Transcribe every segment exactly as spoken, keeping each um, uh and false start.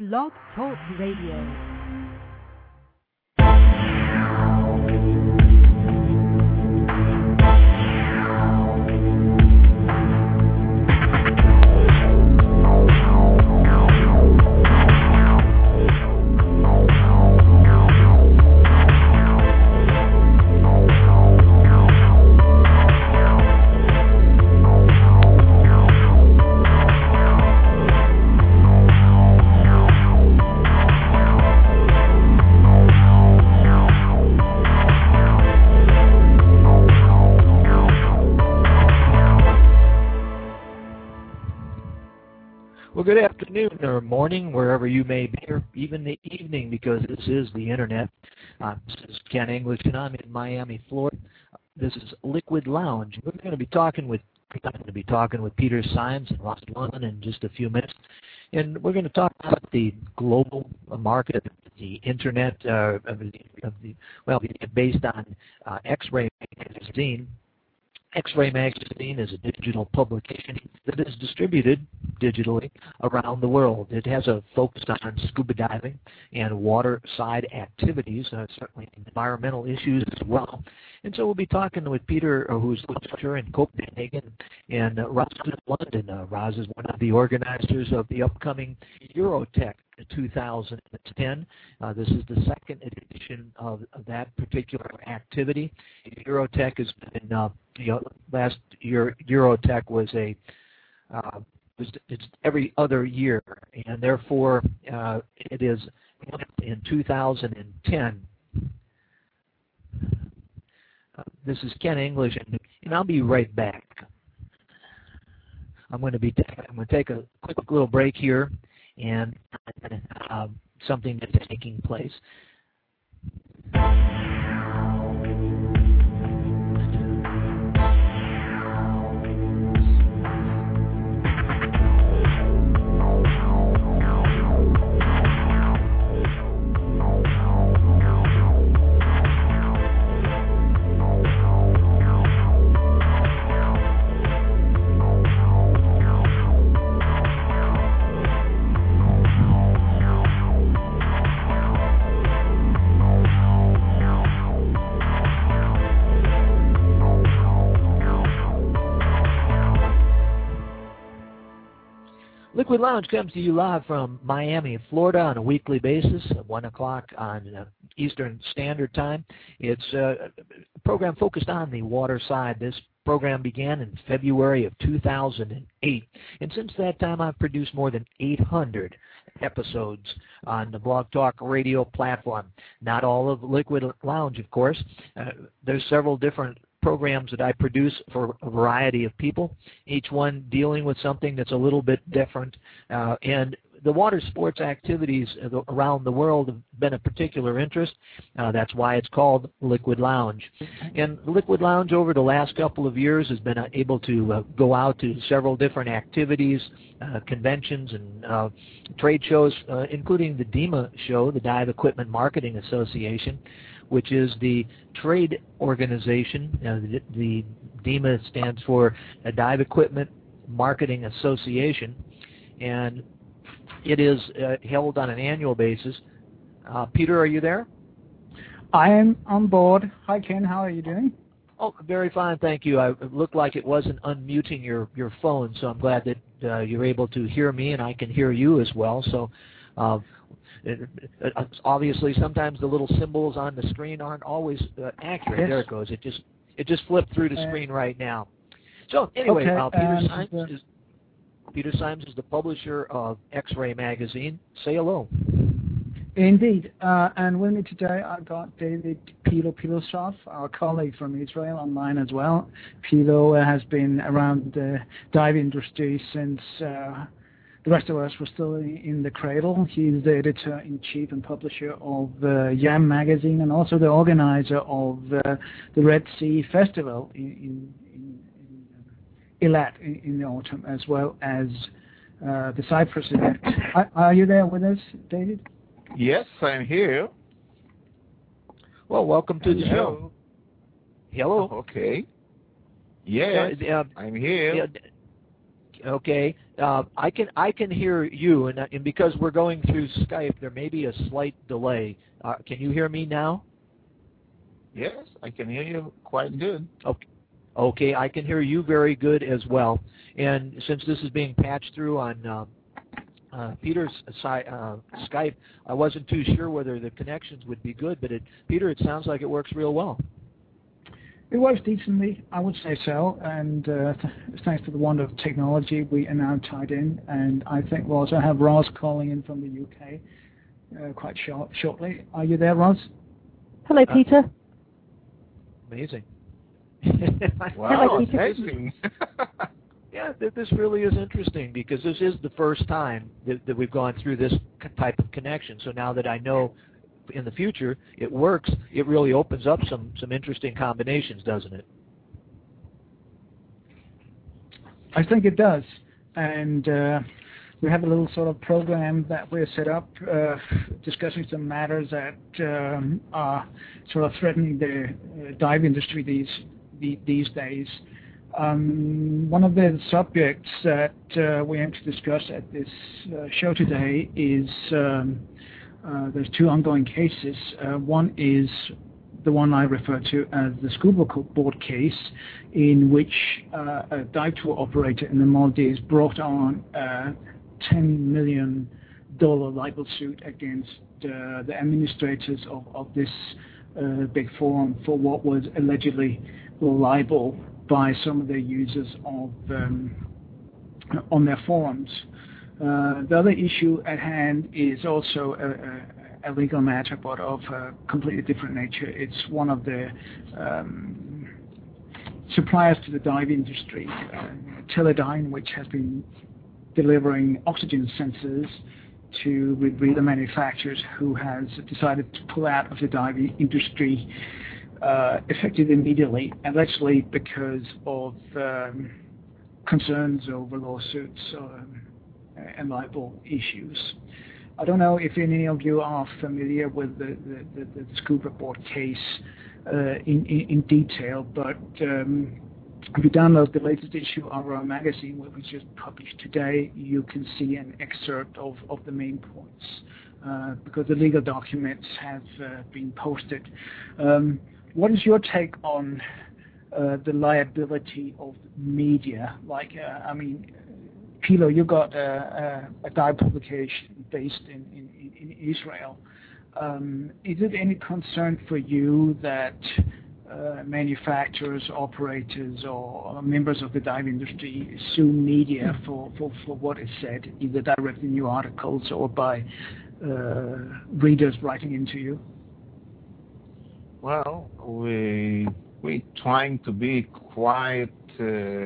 Blog Talk Radio. Well, good afternoon or morning, wherever you may be, or even the evening, because this is the Internet. Uh, this is Ken English, and I'm in Miami, Florida. This is Liquid Lounge. We're going to be talking with I'm going to be talking with Peter Symes and Ross Lund in just a few minutes, and we're going to talk about the global market, the Internet, uh, of the, of the well, based on uh, X-Ray Magazine. X-Ray Magazine is a digital publication that is distributed digitally around the world. It has a focus on scuba diving and waterside activities, uh, certainly environmental issues as well. And so we'll be talking with Peter, uh, who's the lecturer in Copenhagen, and uh, Ross in London. Uh, Ross is one of the organizers of the upcoming Eurotech two thousand ten. Uh, this is the second edition of, of that particular activity. Eurotech has been, uh, you know, last year Eurotech was a uh, was, it's every other year, and therefore uh, it is in two thousand ten. Uh, this is Ken English, and, and I'll be right back. I'm going to be I'm going to take a quick little break here, and uh, something that's taking place. Liquid Lounge comes to you live from Miami, Florida on a weekly basis at one o'clock on uh, Eastern Standard Time. It's uh, a program focused on the water side. This program began in February of two thousand eight, and since that time I've produced more than eight hundred episodes on the Blog Talk Radio platform. Not all of Liquid Lounge, of course. Uh, there's several different programs that I produce for a variety of people, each one dealing with something that's a little bit different. Uh, and the water sports activities around the world have been of particular interest. Uh, that's why it's called Liquid Lounge. And Liquid Lounge over the last couple of years has been able to uh, go out to several different activities, uh, conventions, and uh, trade shows, uh, including the DEMA show, the Dive Equipment Marketing Association, which is the trade organization. Uh, the, the DEMA stands for a Dive Equipment Marketing Association, and it is uh, held on an annual basis. Uh, Peter, are you there? I am on board. Hi, Ken. How are you doing? Oh, very fine, thank you. I, it looked like it wasn't unmuting your, your phone, so I'm glad that uh, you're able to hear me, and I can hear you as well. So. Uh, It, it, obviously, sometimes the little symbols on the screen aren't always uh, accurate. Yes. There it goes. It just it just flipped through the uh, screen right now. So anyway, okay, uh, Peter um, Symes uh, is Peter Symes is the publisher of X-Ray Magazine. Say hello. Indeed, uh, and with me today I got David Pilo Pilosov, our colleague from Israel, online as well. Pilo has been around the dive industry since. Uh, The rest of us were still in the cradle. He's the editor-in-chief and publisher of uh, YAM magazine, and also the organizer of uh, the Red Sea Festival in, in, in, in Eilat in, in the autumn, as well as uh, the Cyprus event. Are, are you there with us, David? Yes, I'm here. Well, welcome to Hello. the show. Hello. Okay. Yes, uh, uh, I'm here. Uh, Okay. uh, I can I can hear you, and, and because we're going through Skype, there may be a slight delay. Uh, can you hear me now? Yes, I can hear you quite good. Okay. Okay, I can hear you very good as well. And since this is being patched through on uh, uh, Peter's si- uh, Skype, I wasn't too sure whether the connections would be good, but it, Peter, it sounds like it works real well. It works decently, I would say so, and uh, th- thanks to the wonder of technology, we are now tied in, and I think we'll also have Roz calling in from the U K uh, quite short- shortly. Are you there, Roz? Hello, Peter. Uh, amazing. Wow, amazing. Yeah, th- this really is interesting because this is the first time that, that we've gone through this type of connection. So now that I know in the future it works, it really opens up some, some interesting combinations, doesn't it? I think it does. And uh, we have a little sort of program that we're set up uh, discussing some matters that um, are sort of threatening the uh, dive industry these these days. Um, one of the subjects that uh, we aim to discuss at this uh, show today is um, uh, there's two ongoing cases. Uh, one is the one I refer to as the scuba board case, in which uh, a dive tour operator in the Maldives brought on a ten million dollars libel suit against uh, the administrators of, of this uh, big forum for what was allegedly libel by some of their users of um, on their forums. Uh, the other issue at hand is also a, a, a legal matter, but of a completely different nature. It's one of the um, suppliers to the dive industry, uh, Teledyne, which has been delivering oxygen sensors to rebreather manufacturers, who has decided to pull out of the dive industry uh, effective immediately, allegedly because of um, concerns over lawsuits um, and libel issues. I don't know if any of you are familiar with the, the, the, the scuba board case uh, in, in, in detail, but um, if you download the latest issue of our magazine, which we just published today, you can see an excerpt of, of the main points, uh, because the legal documents have uh, been posted. Um, what is your take on uh, the liability of media? Like, uh, I mean, Pilo, you got a, a, a dive publication based in, in, in Israel. Um, is it any concern for you that Uh, manufacturers, operators, or members of the dive industry sue media for, for, for what is said, either directly in your articles or by uh, readers writing into you? Well, we we're trying to be quite uh,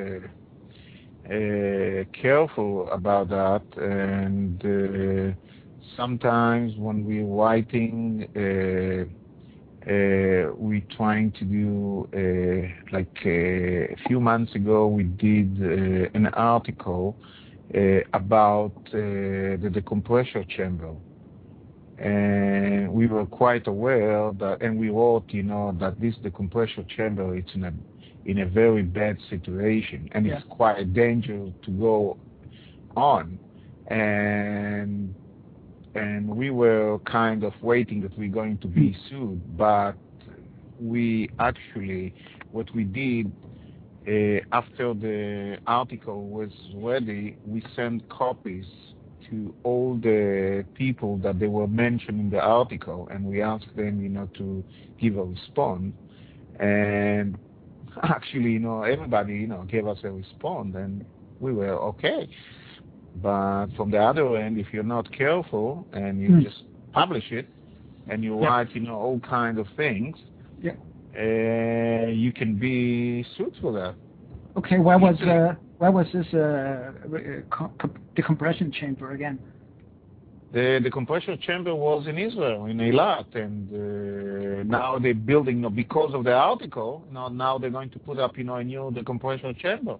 uh, careful about that, and uh, sometimes when we're writing. Uh, Uh, we're trying to do, uh, like uh, a few months ago, we did uh, an article uh, about uh, the decompressor chamber. And we were quite aware that, and we wrote, you know, that this decompressor chamber, it's in a, in a very bad situation, and yeah. It's quite dangerous to go on. And And we were kind of waiting that we're going to be sued, but we actually, what we did uh, after the article was ready, we sent copies to all the people that they were mentioned in the article, and we asked them, you know, to give a response. And actually, you know, everybody, you know, gave us a response, and we were okay. But from the other end, if you're not careful and you mm. just publish it and you yeah. write, you know, all kind of things, yeah. uh, you can be sued for that. Okay, where was uh, where was this uh, co- decompression chamber again? The the compression chamber was in Israel, in Eilat, and uh, now they're building, you know, because of the article. You know, now they're going to put up, you know, a new decompression chamber.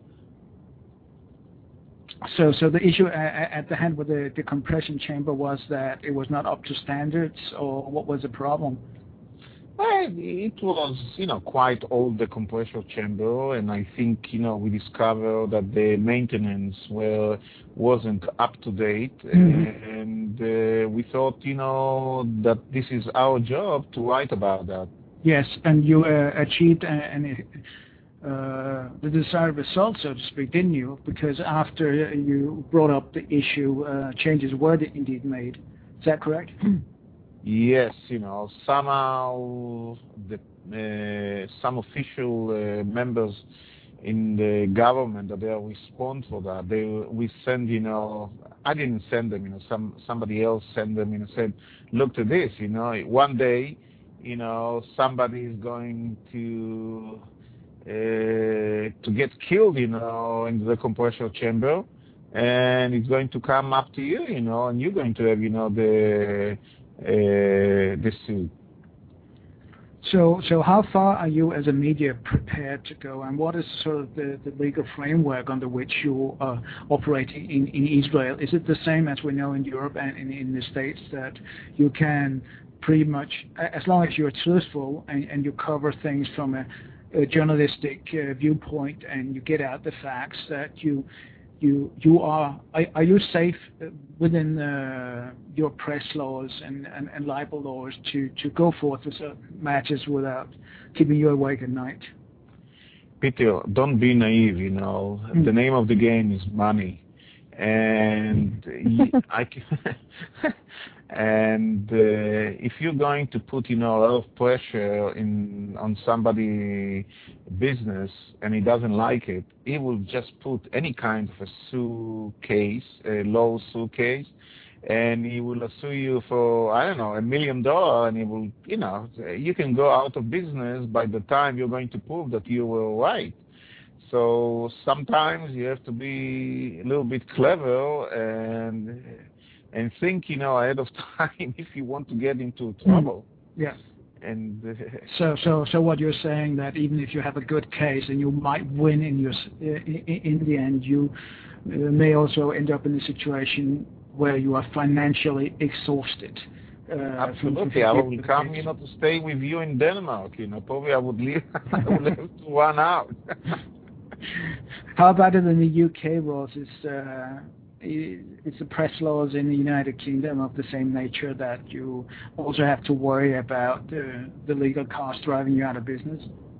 So, so the issue at the hand with the decompression chamber was that it was not up to standards, or what was the problem? Well, it was, you know, quite old, the compressor chamber, and I think, you know, we discovered that the maintenance were, wasn't up to date, mm-hmm. and uh, we thought, you know, that this is our job to write about that. Yes, and you uh, achieved an, uh, the desired result, so to speak, didn't you? Because after you brought up the issue, uh, changes were indeed made. Is that correct? Yes, you know, somehow the, uh, some official uh, members in the government that they respond for that. They we send, you know, I didn't send them, you know, some somebody else sent them, you know, said, look to this, you know, one day, you know, somebody is going to uh, to get killed, you know, in the compressor chamber, and it's going to come up to you, you know, and you're going to have, you know, the Uh, this suit. So, so how far are you as a media prepared to go, and what is sort of the, the legal framework under which you are operating in, in Israel? Is it the same as we know in Europe and in, in the States, that you can pretty much, as long as you're truthful and, and you cover things from a, a journalistic uh, viewpoint and you get out the facts, that you You you are are, are you safe within uh, your press laws and, and, and libel laws to, to go forth with certain matches without keeping you awake at night? Peter, don't be naive. You know, mm. the name of the game is money, and I and uh, if you're going to put, you know, a lot of pressure in on somebody business and he doesn't like it, he will just put any kind of a sue case, a lawsuit case, and he will sue you for, I don't know, a million dollars, and he will, you know, you can go out of business by the time you're going to prove that you were right. So sometimes you have to be a little bit clever and and think, you know, ahead of time if you want to get into trouble. Mm. Yeah. And uh, so, so, so what you're saying, that even if you have a good case and you might win in your in, in the end, you uh, may also end up in a situation where you are financially exhausted. Uh, Absolutely, I will come, you know, to stay with you in Denmark. You know, probably I would leave. I would have to run out. How about it in the U K, Ross? Is uh, It's the press laws in the United Kingdom of the same nature that you also have to worry about uh, the legal cost driving you out of business?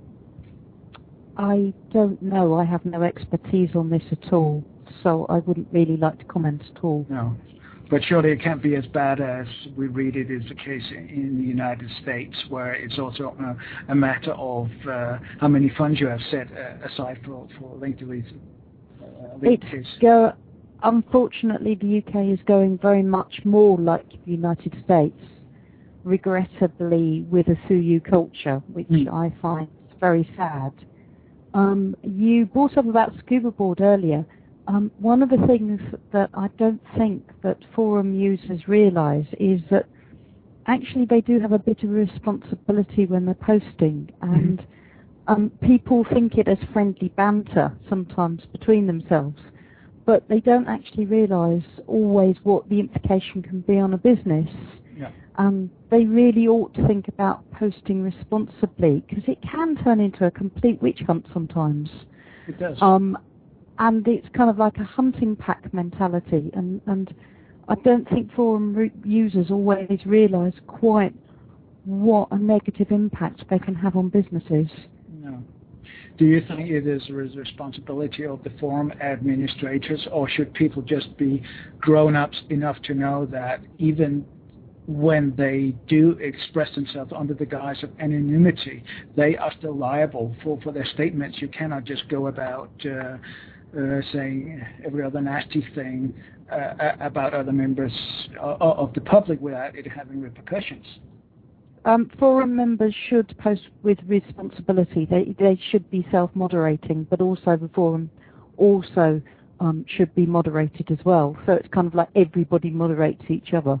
I don't know. I have no expertise on this at all, so I wouldn't really like to comment at all. No. But surely it can't be as bad as we read it is the case in the United States, where it's also a, a matter of uh, how many funds you have set uh, aside for, for legal reasons. Uh, Unfortunately, the U K is going very much more like the United States, regrettably, with a sue you culture, which mm. I find very sad. Um, you brought up about scuba board earlier. Um, one of the things that I don't think that forum users realise is that actually they do have a bit of a responsibility when they're posting, and mm. um, people think it as friendly banter sometimes between themselves, but they don't actually realise always what the implication can be on a business. Yeah. Um, they really ought to think about posting responsibly, because it can turn into a complete witch hunt sometimes. It does. Um, and it's kind of like a hunting pack mentality, and, and I don't think forum re- users always realise quite what a negative impact they can have on businesses. No. Do you think it is a responsibility of the forum administrators, or should people just be grown-ups enough to know that even when they do express themselves under the guise of anonymity, they are still liable for, for their statements? You cannot just go about uh, uh, saying every other nasty thing uh, about other members of, of the public without it having repercussions. Um, forum members should post with responsibility. They they should be self-moderating, but also the forum also um, should be moderated as well. So it's kind of like everybody moderates each other.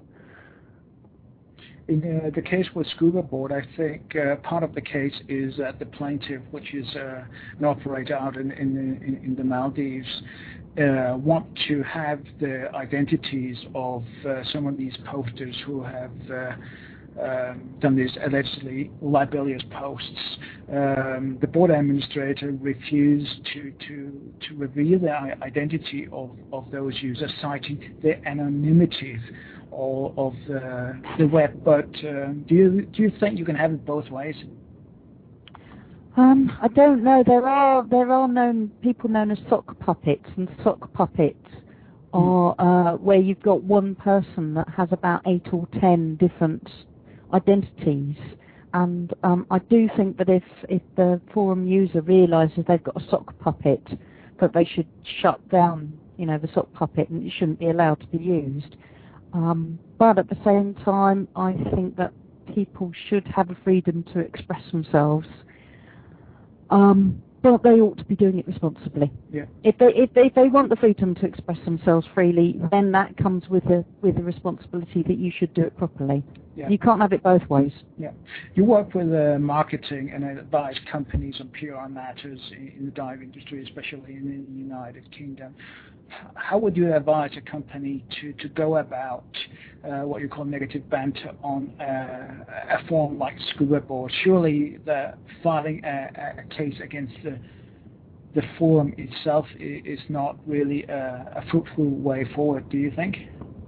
In uh, the case with Scuba Board, I think uh, part of the case is that the plaintiff, which is uh, an operator out in in the, in the Maldives, uh, want to have the identities of uh, some of these posters who have uh, um, done these allegedly libelous posts. Um, the board administrator refused to, to, to reveal the identity of, of those users, citing the anonymity of, of the, the web. But uh, do you do you think you can have it both ways? Um, I don't know. There are there are known people known as sock puppets, and sock puppets are uh, where you've got one person that has about eight or ten different identities. And um, I do think that if if the forum user realises they've got a sock puppet, that they should shut down, you know, the sock puppet, and it shouldn't be allowed to be used. Um, but at the same time, I think that people should have the freedom to express themselves. Um, but they ought to be doing it responsibly. Yeah. If they if they, if they want the freedom to express themselves freely, then that comes with the with the responsibility that you should do it properly. Yeah. You can't have it both ways. Yeah. You work with uh, marketing and advise companies on P R matters in, in the dive industry, especially in the United Kingdom. How would you advise a company to, to go about uh, what you call negative banter on uh, a forum like Scuba Board? Surely the filing a, a case against the the forum itself is not really a, a fruitful way forward, do you think?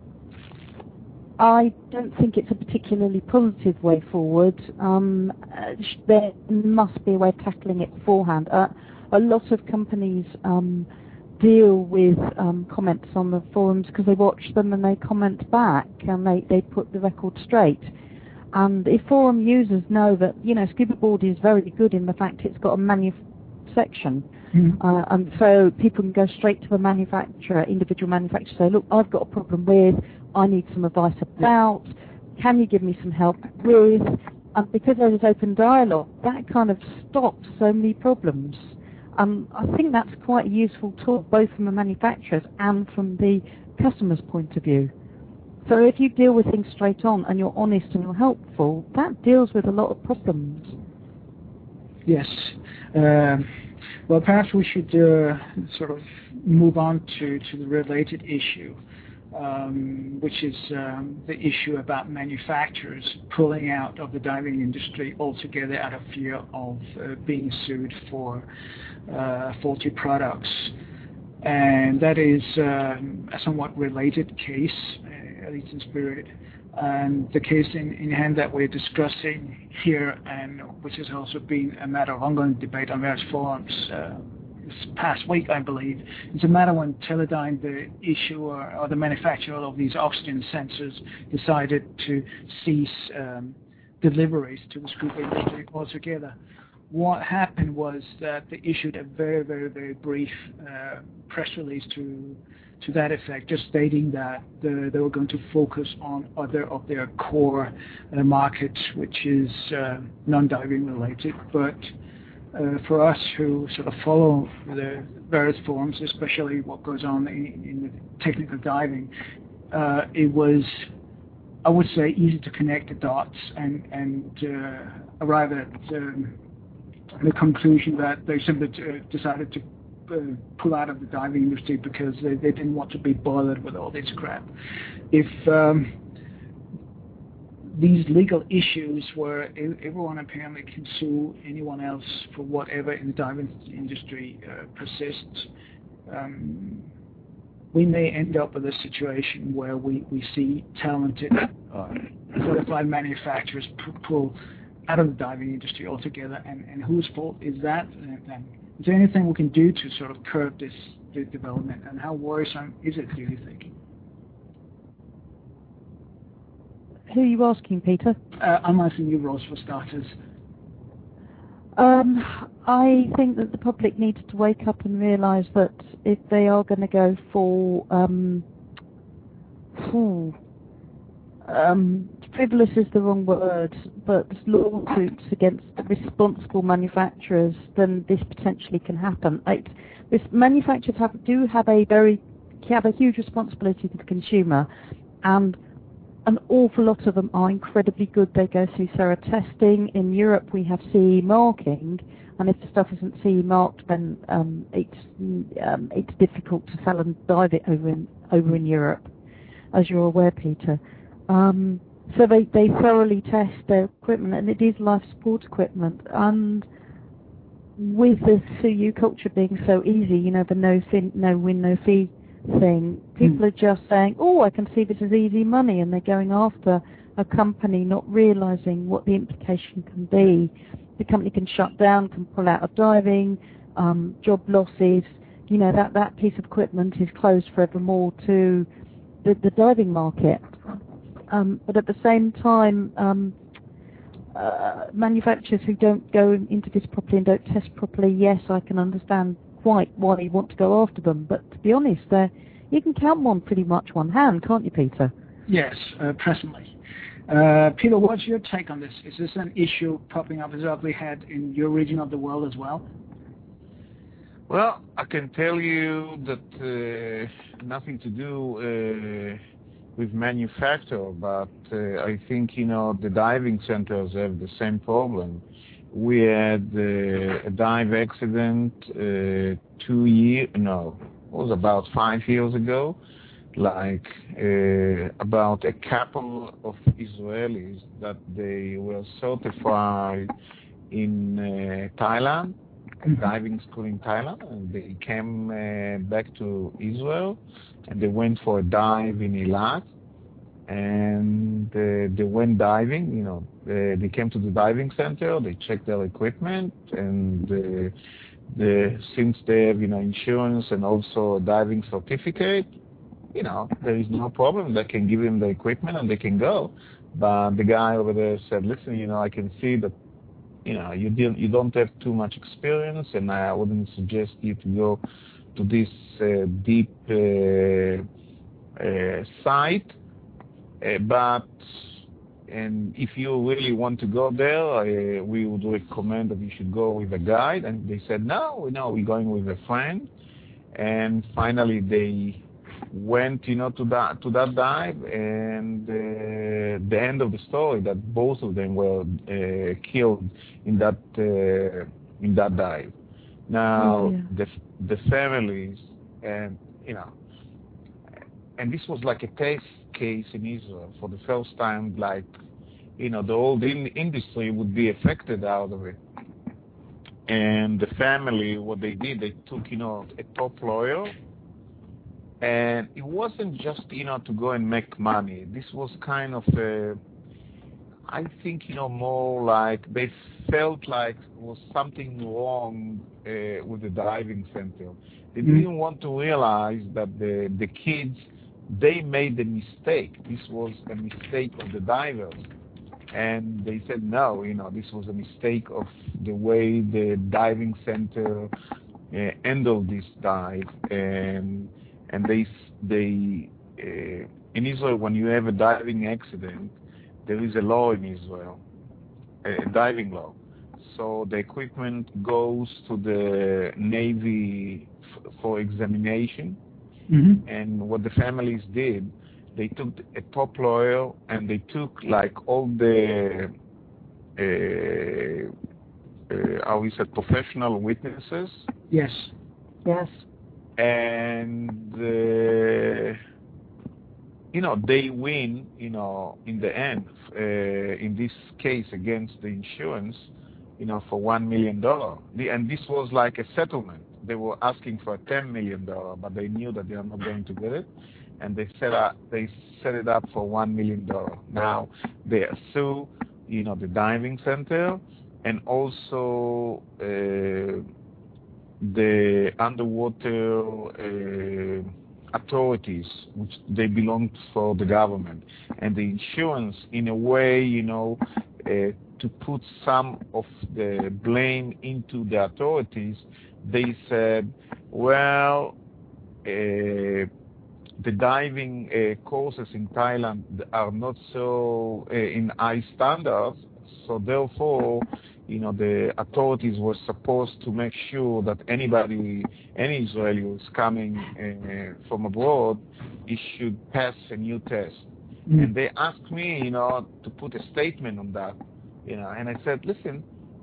I don't think it's a particularly positive way forward. Um, uh, there must be a way of tackling it beforehand. Uh, a lot of companies um, deal with um, comments on the forums because they watch them and they comment back and they, they put the record straight. And if forum users know that, you know, Scuba Board is very good in the fact it's got a manu section, mm-hmm. uh, and so people can go straight to the manufacturer, individual manufacturer, say, look, I've got a problem with, I need some advice about, can you give me some help with, and because there is open dialogue, that kind of stops so many problems. Um, I think that's quite a useful tool, both from the manufacturers and from the customer's point of view. So if you deal with things straight on and you're honest and you're helpful, that deals with a lot of problems. Yes. Um, well, perhaps we should uh, sort of move on to, to the related issue, um, which is um, the issue about manufacturers pulling out of the diving industry altogether out of fear of uh, being sued for uh, faulty products. And that is um, a somewhat related case, uh, at least in spirit. And the case in, in hand that we're discussing here, and which has also been a matter of ongoing debate on various forums uh, this past week, I believe, is a matter when Teledyne, the issuer or the manufacturer of these oxygen sensors, decided to cease um, deliveries to the scuba industry altogether. What happened was that they issued a very, very, very brief uh, press release to to that effect, just stating that the, they were going to focus on other of their core uh, markets, which is uh, non-diving related. But uh, for us who sort of follow the various forums, especially what goes on in, in the technical diving, uh, it was, I would say, easy to connect the dots and, and uh, arrive at um, the conclusion that they simply uh, decided to Uh, pull out of the diving industry because they, they didn't want to be bothered with all this crap. If um, these legal issues where everyone apparently can sue anyone else for whatever in the diving industry uh, persists, um, we may end up with a situation where we, we see talented uh, certified manufacturers pull out of the diving industry altogether, and, and whose fault is that then? Is there anything we can do to sort of curb this, this development, and how worrisome is it, do you think? Who are you asking, Peter? Uh, I'm asking you, Rose, for starters. Um, I think that the public needs to wake up and realise that if they are going to go for um, hmm, um, frivolous is the wrong word, but lawsuits against responsible manufacturers, then this potentially can happen. Like, this manufacturers have, do have a very have a huge responsibility to the consumer, and an awful lot of them are incredibly good. They go through thorough testing. In Europe, we have C E marking, and if the stuff isn't C E marked, then um, it's um, it's difficult to sell and dive it over in over in Europe, as you're aware, Peter. Um, So they, they thoroughly test their equipment, and it is life support equipment. And with the C U culture being so easy, you know, the no fin, no win, no fee thing, people mm. are just saying, oh, I can see this as easy money, and they're going after a company not realizing what the implication can be. The company can shut down, can pull out of diving, um, job losses. You know, that, that piece of equipment is closed forevermore to the, the diving market. Um, but at the same time, um, uh, manufacturers who don't go into this properly and don't test properly, yes, I can understand quite why you want to go after them. But to be honest, uh, you can count them on pretty much one hand, can't you, Peter? Yes, uh, presently. Uh, Peter, what's your take on this? Is this an issue popping up as ugly head in your region of the world as well? Well, I can tell you that uh, nothing to do uh, with manufacture, but uh, I think, you know, the diving centers have the same problem. We had uh, a dive accident uh, two years, no, it was about five years ago, like uh, about a couple of Israelis that they were certified in uh, Thailand, a diving school in Thailand, and they came uh, back to Israel, and they went for a dive in Eilat, and uh, they went diving, you know, uh, they came to the diving center, they checked their equipment, and uh, the, since they have, you know, insurance and also a diving certificate, you know, there is no problem. They can give them the equipment and they can go. But the guy over there said, listen, you know, I can see that, you know, you, deal, you don't have too much experience, and I wouldn't suggest you to go to this uh, deep uh, uh, site. Uh, but and if you really want to go there, uh, we would recommend that you should go with a guide. And they said, no, no, we're going with a friend. And finally, they went, you know, to that to that dive, and uh, the end of the story that both of them were uh, killed in that uh, in that dive. Now, oh, yeah. the the families, and you know, and this was like a test case in Israel for the first time, like, you know, the whole in- industry would be affected out of it. And the family, what they did, they took, you know, a top lawyer, and it wasn't just, you know, to go and make money. This was kind of a, I think, you know, more like they felt like there was something wrong uh, with the diving center. They mm-hmm. didn't want to realize that the the kids, they made a mistake. This was a mistake of the divers. And they said, no, you know, this was a mistake of the way the diving center uh, handled this dive. And and they, they uh, in Israel, when you have a diving accident, there is a law in Israel, a diving law. So the equipment goes to the Navy f- for examination. Mm-hmm. And what the families did, they took a top lawyer and they took like all the, uh, uh, how we said, professional witnesses. Yes. Yes. And, uh, you know, they win, you know, in the end, uh, in this case against the insurance, you know, for one million dollars. And this was like a settlement. They were asking for ten million dollars, but they knew that they are not going to get it, and they set up, they set it up for one million dollars. Now they sue, you know, the diving center, and also uh, the underwater uh, authorities, which they belong for the government, and the insurance, in a way, you know, uh, to put some of the blame into the authorities. They said, well, uh, the diving uh, courses in Thailand are not so uh, in high standards, so therefore, you know, the authorities were supposed to make sure that anybody, any Israeli who's coming uh, from abroad, he should pass a new test. Mm. And they asked me, you know, to put a statement on that, you know, and I said, listen,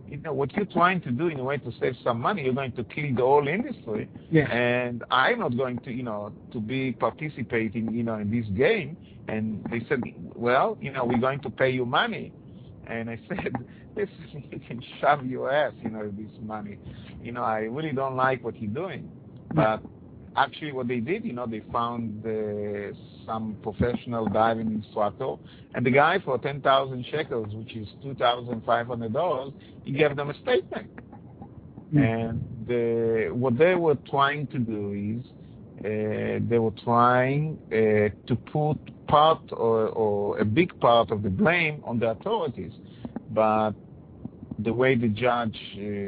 you know, what you're trying to do in a way to save some money, you're going to kill the whole industry. Yeah. And I'm not going to, you know, to be participating, you know, in this game. And they said, well, you know, we're going to pay you money. And I said, listen, you can shove your ass, you know, this money. You know, I really don't like what you're doing. But actually what they did, you know, they found uh, some professional diving instructor, and the guy for ten thousand shekels, which is two thousand five hundred dollars, he gave them a statement. Mm. And the, what they were trying to do is uh, they were trying uh, to put part or, or a big part of the blame on the authorities. But the way the judge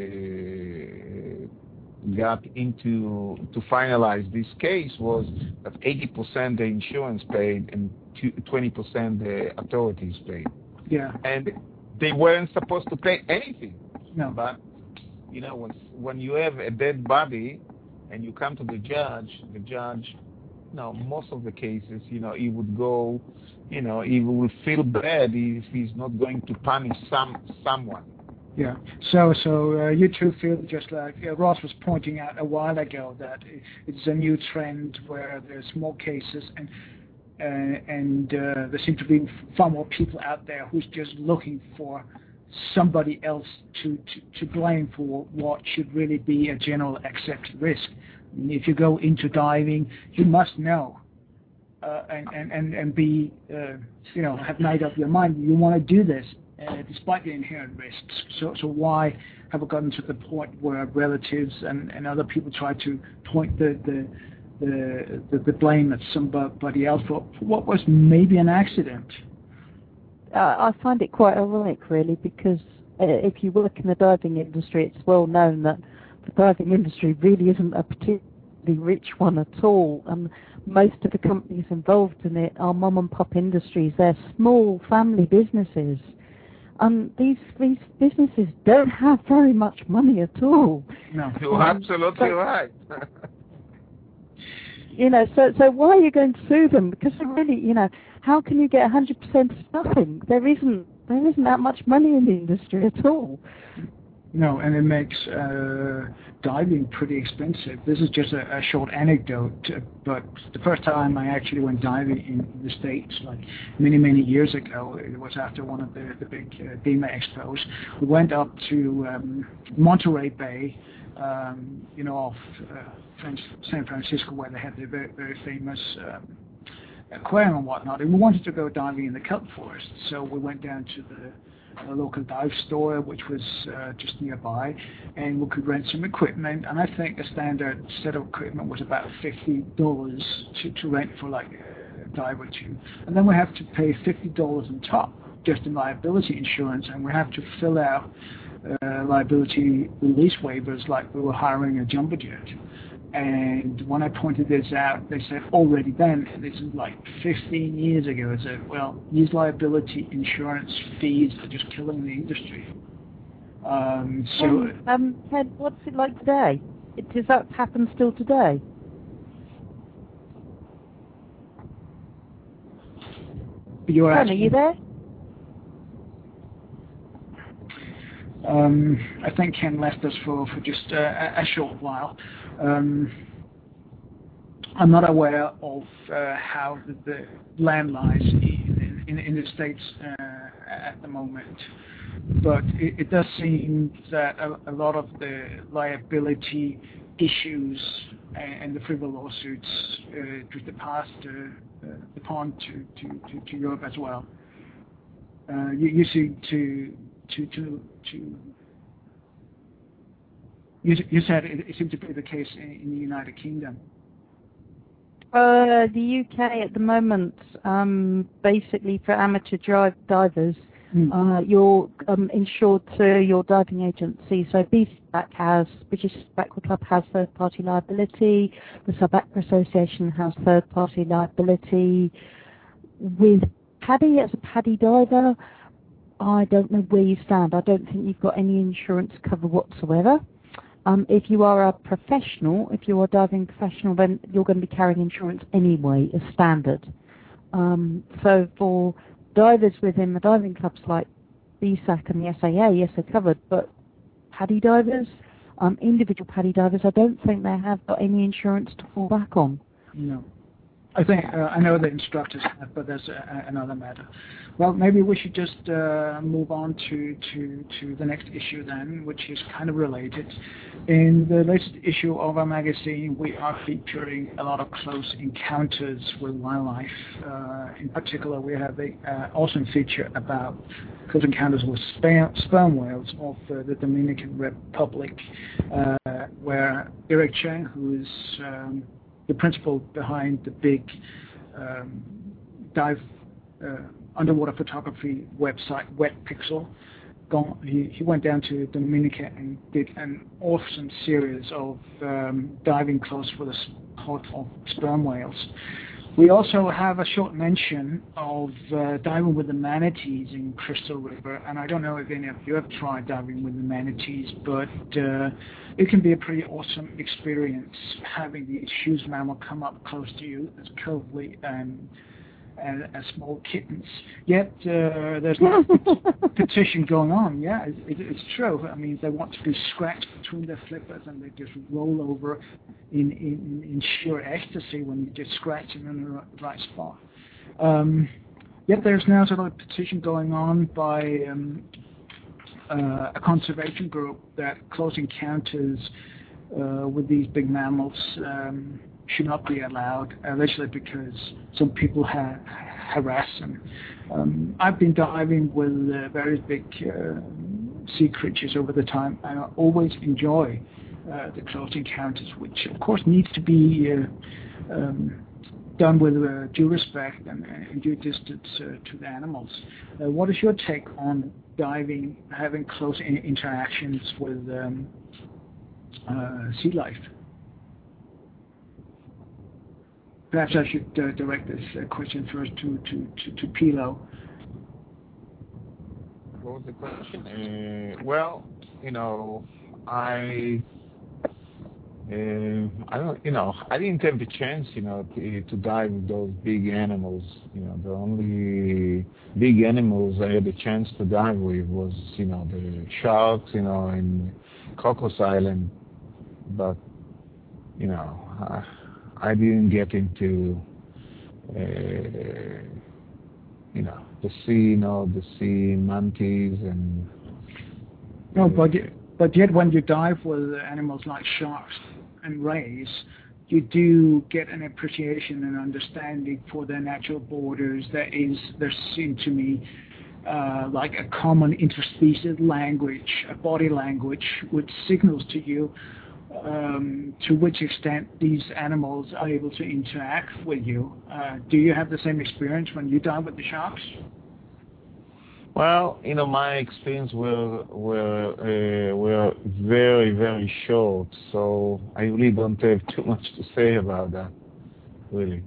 uh, got into to finalize this case was that eighty percent the insurance paid and twenty percent the authorities paid. Yeah. And they weren't supposed to pay anything. No. But, you know, when, when you have a dead body and you come to the judge, the judge, you know, most of the cases, you know, he would go, you know, he will feel bad if he's not going to punish some someone. Yeah. So, so uh, you two feel just like uh, Ross was pointing out a while ago that it's a new trend where there's more cases, and uh, and uh, there seem to be far more people out there who's just looking for somebody else to, to, to blame for what should really be a general accepted risk. I mean, if you go into diving, you must know uh, and, and, and, and be, uh, you know, have made up your mind. You want to do this. Uh, despite the inherent risks. So, so why have we gotten to the point where relatives and, and other people try to point the the, the the the blame at somebody else for what was maybe an accident? Uh, I find it quite ironic, really, because uh, if you work in the diving industry, it's well known that the diving industry really isn't a particularly rich one at all. And most of the companies involved in it are mom and pop industries. They're small family businesses. Um, these these businesses don't have very much money at all. No, you're um, absolutely so, right. you know, so so why are you going to sue them? Because really, you know, how can you get one hundred percent of nothing? There isn't there isn't that much money in the industry at all. No, and it makes uh, diving pretty expensive. This is just a, a short anecdote, but the first time I actually went diving in the States, like many, many years ago, it was after one of the, the big uh, DEMA expos. We went up to um, Monterey Bay, um, you know, off uh, San Francisco, where they had the very, very famous um, aquarium and whatnot, and we wanted to go diving in the kelp forest. So we went down to the a local dive store, which was uh, just nearby, and we could rent some equipment. And I think a standard set of equipment was about fifty dollars to, to rent for like a dive or two. And then we have to pay fifty dollars on top, just in liability insurance, and we have to fill out uh, liability release waivers like we were hiring a jumbo jet. And when I pointed this out, they said already then, this is like fifteen years ago, I said, well, these liability insurance fees are just killing the industry. Um, so, um, Ted, what's it like today? It, does that happen still today? You're Ken, are you there? Um, I think Ken left us for, for just uh, a, a short while. Um, I'm not aware of uh, how the, the land lies in, in, in the States uh, at the moment, but it, it does seem that a, a lot of the liability issues and, and the frivolous lawsuits uh, just passed uh, uh, the pond to, to, to, to Europe as well. Uh, you, you see to to to to You, you said it, it seemed to be the case in, in the United Kingdom. Uh, the U K at the moment, um, basically for amateur drive divers, mm. uh, you're um, insured to your diving agency. So B S A C has, British Aqua Club has third-party liability. The Sub-Aqua Association has third-party liability. With PADI, as a PADI diver, I don't know where you stand. I don't think you've got any insurance cover whatsoever. Um, if you are a professional, if you are a diving professional, then you're going to be carrying insurance anyway as standard. Um, so for divers within the diving clubs like B S A C and the S A A, yes, they're covered, but paddy divers. Um, individual paddy divers, I don't think they have got any insurance to fall back on. No. I think, uh, I know the instructors have, but that's a, a, another matter. Well, maybe we should just uh, move on to, to, to the next issue then, which is kind of related. In the latest issue of our magazine, we are featuring a lot of close encounters with wildlife. Uh, in particular, we have an uh, awesome feature about close encounters with sperm, sperm whales of uh, the Dominican Republic, uh, where Eric Cheng, who is um, the principal behind the big um, dive uh, underwater photography website, WetPixel. Gone, he, he went down to Dominica and did an awesome series of um, diving close with a pod of sperm whales. We also have a short mention of uh, diving with the manatees in Crystal River, and I don't know if any of you have tried diving with the manatees, but uh, it can be a pretty awesome experience having these huge mammal come up close to you as curvily and, and as small kittens. Yet uh, there's no petition going on. Yeah, it, it, it's true. I mean, they want to be scratched between their flippers, and they just roll over in, in, in sheer ecstasy when you just scratch them in the right spot. Um, yet there's now sort of a petition going on by um, uh, a conservation group that close encounters uh, with these big mammals um, should not be allowed, allegedly because some people ha- harass them. Um, I've been diving with uh, various big uh, sea creatures over the time, and I always enjoy uh, the close encounters, which of course needs to be uh, um, done with uh, due respect and, and due distance uh, to the animals. Uh, what is your take on diving, having close in- interactions with um, uh, sea life? Perhaps I should uh, direct this uh, question first to to to, to Pilo. What was the question? Uh, well, you know, I, uh, I don't, you know, I didn't have the chance, you know, to, to dive with those big animals. You know, the only big animals I had a chance to dive with was, you know, the sharks, you know, in Cocos Island. But, you know, I, I didn't get into, uh, you know, the sea, you know, the sea monkeys and. No, uh, but but yet when you dive with animals like sharks and rays, you do get an appreciation and understanding for their natural borders. There is, there seems to me, uh, like a common interspecies language, a body language, which signals to you Um, to which extent these animals are able to interact with you. Uh, do you have the same experience when you dive with the sharks? Well, you know, my experience were were uh, were very very short, so I really don't have too much to say about that, really.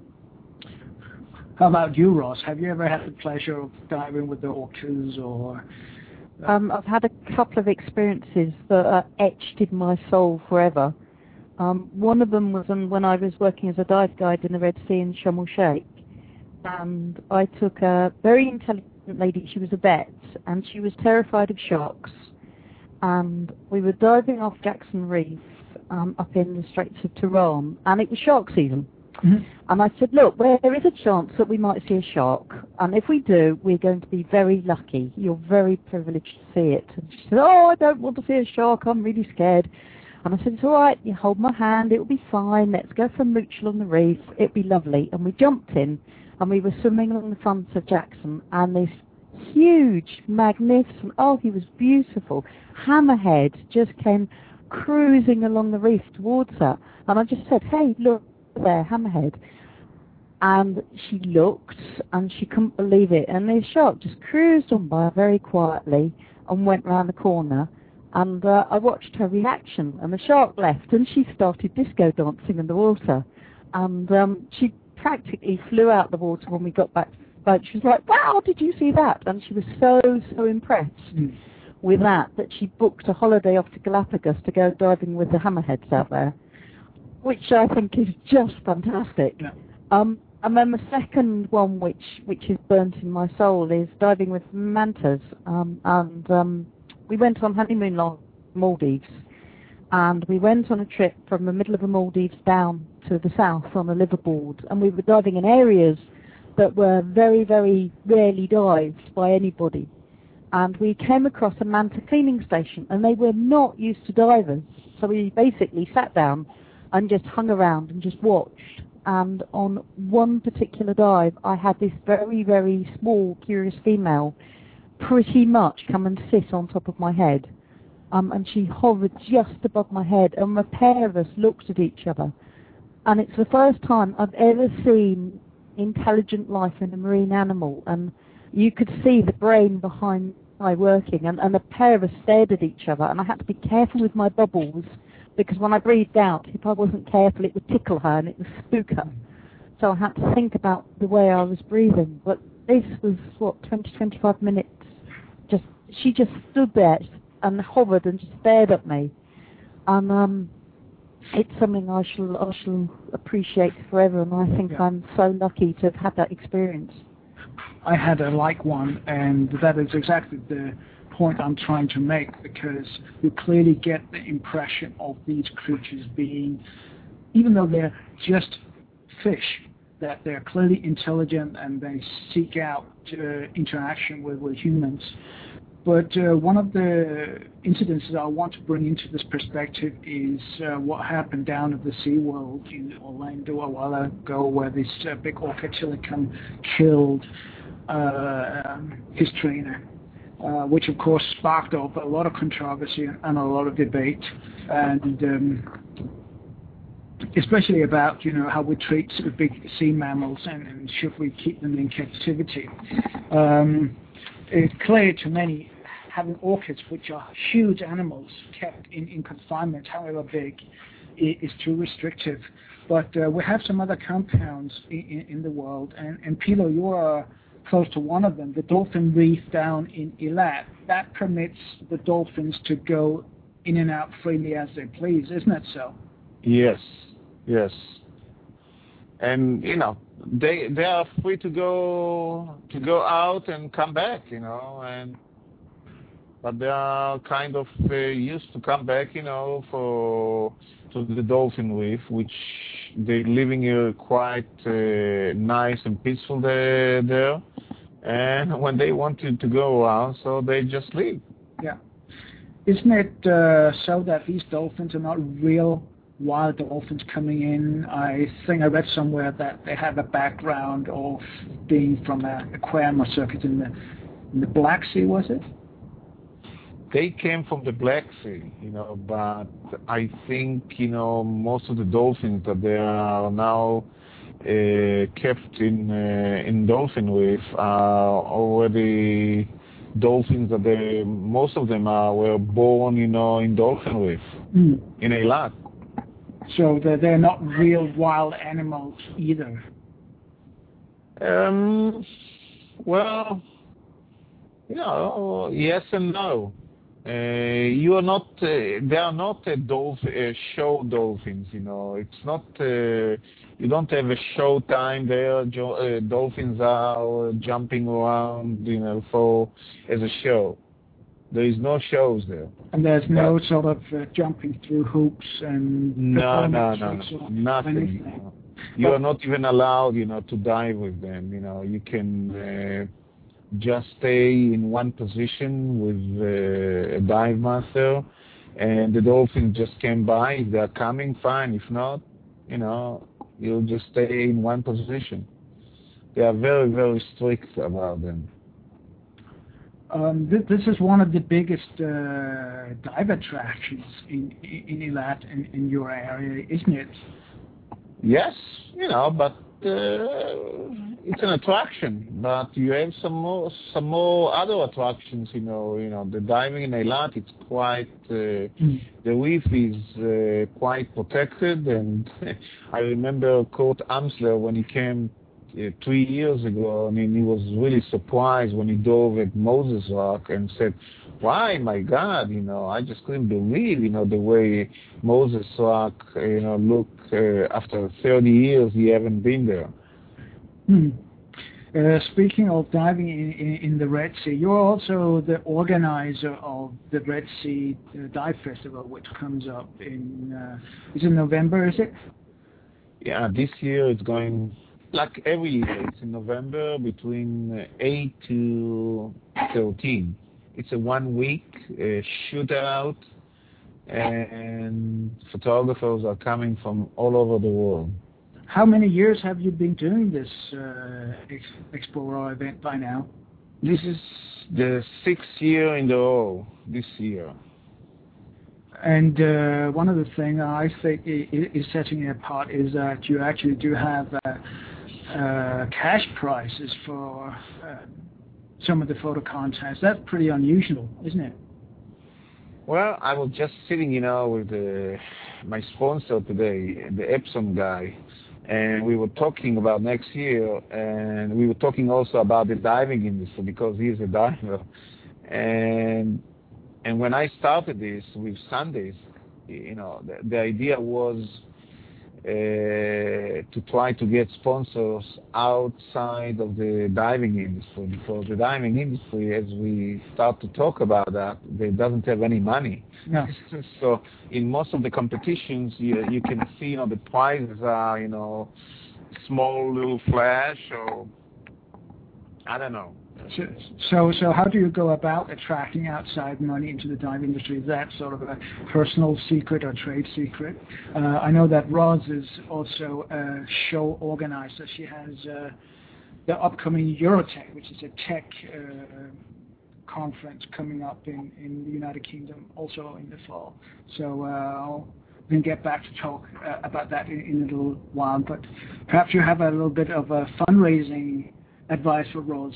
How about you, Ross? Have you ever had the pleasure of diving with the orcas or? Um, I've had a couple of experiences that are etched in my soul forever. Um, one of them was when I was working as a dive guide in the Red Sea in Sharm el-Sheikh, and I took a very intelligent lady, she was a vet, and she was terrified of sharks, and we were diving off Jackson Reef um, up in the Straits of Tiran, and it was shark season. Mm-hmm. And I said, look, there is a chance that we might see a shark, and if we do, we're going to be very lucky. You're very privileged to see it. And she said, oh, I don't want to see a shark, I'm really scared. And I said, it's all right, you hold my hand, it'll be fine, let's go for a mooch along the reef, it'll be lovely. And we jumped in, and we were swimming along the front of Jackson, and this huge, magnificent, oh, he was beautiful, hammerhead just came cruising along the reef towards her. And I just said, hey, look there, hammerhead. And she looked, and she couldn't believe it. And the shark just cruised on by very quietly and went round the corner. And uh, I watched her reaction. And the shark left, and she started disco dancing in the water. And um, she practically flew out the water when we got back to the boat. She was like, wow, did you see that? And she was so, so impressed mm. with that, that she booked a holiday off to Galapagos to go diving with the hammerheads out there, which I think is just fantastic. Yeah. Um, and then the second one, which which is burnt in my soul, is diving with mantas. Um, and um, we went on honeymoon last Maldives. And we went on a trip from the middle of the Maldives down to the south on a liverboard. And we were diving in areas that were very, very rarely dived by anybody. And we came across a manta cleaning station, and they were not used to divers. So we basically sat down and just hung around and just watched. And on one particular dive, I had this very, very small, curious female pretty much come and sit on top of my head. Um, and she hovered just above my head, and the pair of us looked at each other. And it's the first time I've ever seen intelligent life in a marine animal. And you could see the brain behind my working, and, and the pair of us stared at each other, and I had to be careful with my bubbles, because when I breathed out, if I wasn't careful, it would tickle her and it would spook her. So I had to think about the way I was breathing. But this was, what, twenty, twenty-five minutes. Just she just stood there and hovered and just stared at me. And um, it's something I shall, I shall appreciate forever, and I think yeah. I'm so lucky to have had that experience. I had a like one, and that is exactly the point I'm trying to make, because you clearly get the impression of these creatures being, even though they're just fish, that they're clearly intelligent and they seek out uh, interaction with, with humans. But uh, one of the incidents that I want to bring into this perspective is uh, what happened down at the SeaWorld in Orlando a while ago, where this uh, big orca tilikum killed uh, um, his trainer, uh, which of course sparked up a lot of controversy and a lot of debate, and um, especially about, you know, how we treat sort of big sea mammals, and, and should we keep them in captivity. Um, it's clear to many having orchids, which are huge animals kept in, in confinement, however big, is too restrictive. But uh, we have some other compounds in, in the world, and, and Pilo, you are close to one of them, the dolphin reef down in Eilat. That permits the dolphins to go in and out freely as they please, isn't it so? Yes, yes. And, you know, they they are free to go to go out and come back, you know, and but they are kind of uh, used to come back, you know, for to the dolphin reef, which they're living here quite uh, nice and peaceful there, there. And when they wanted to go around, so they just leave. Yeah. Isn't it uh, so that these dolphins are not real wild dolphins coming in? I think I read somewhere that they have a background of being from an aquarium or circuit in the, in the Black Sea, was it? They came from the Black Sea, you know, but I think, you know, most of the dolphins that they are now uh, kept in uh, in dolphin reef are already dolphins that they, most of them are were born, you know, in dolphin reef, mm. in Eilat. So they're, they're not real wild animals either. Um, well, you know, yes and no. Uh, you are not. Uh, they are not a dolphin, uh, show dolphins. You know, it's not. Uh, you don't have a show time there. Jo- uh, dolphins are jumping around, you know, for as a show. There is no shows there. And there's no but, sort of uh, jumping through hoops and no, no, no, no, nothing. You, know. You are not even allowed, you know, to dive with them. You know, you can. Uh, just stay in one position with uh, a dive master, and the dolphins just came by. If they're coming, fine. If not, you know, you'll just stay in one position. They are very, very strict about them. Um, th- this is one of the biggest uh, dive attractions in, in Eilat, in, in your area, isn't it? Yes, you know, but Uh, it's an attraction, but you have some more, some more other attractions. You know, you know, the diving in Eilat, it's quite uh, mm. the reef is uh, quite protected, and I remember Kurt Amsler when he came uh, three years ago. I mean, he was really surprised when he dove at Moses Rock and said, "Why, my God, you know, I just couldn't believe, you know, the way Moses Rock, you know, look uh, after thirty years, he haven't been there." Hmm. Uh, speaking of diving in, in, in the Red Sea, you're also the organizer of the Red Sea uh, Dive Festival, which comes up in, uh, is it November, is it? Yeah, this year it's going, like every year, it's in November between eight to thirteen. It's a one-week uh, shootout, and photographers are coming from all over the world. How many years have you been doing this uh, Explorer event by now? This is the sixth year in a row this year. And uh, one of the things I think is setting it apart is that you actually do have uh, uh, cash prizes for uh, some of the photo contests. That's pretty unusual, isn't it? Well, I was just sitting, you know, with the, my sponsor today, the Epson guy, and we were talking about next year, and we were talking also about the diving industry because he's a diver. And and when I started this with Sundays, you know, the, the idea was uh, to try to get sponsors outside of the diving industry, because the diving industry, as we start to talk about that, they doesn't have any money. No. So in most of the competitions, you, you can see, you know, the prizes are, you know, small little flash, or I don't know. So, so, so how do you go about attracting outside money into the dive industry? Is that sort of a personal secret or trade secret? Uh, I know that Roz is also a show organizer. She has uh, the upcoming Eurotech, which is a tech uh, conference coming up in, in the United Kingdom, also in the fall. So uh, we can get back to talk uh, about that in, in a little while. But perhaps you have a little bit of a fundraising advice for Roz.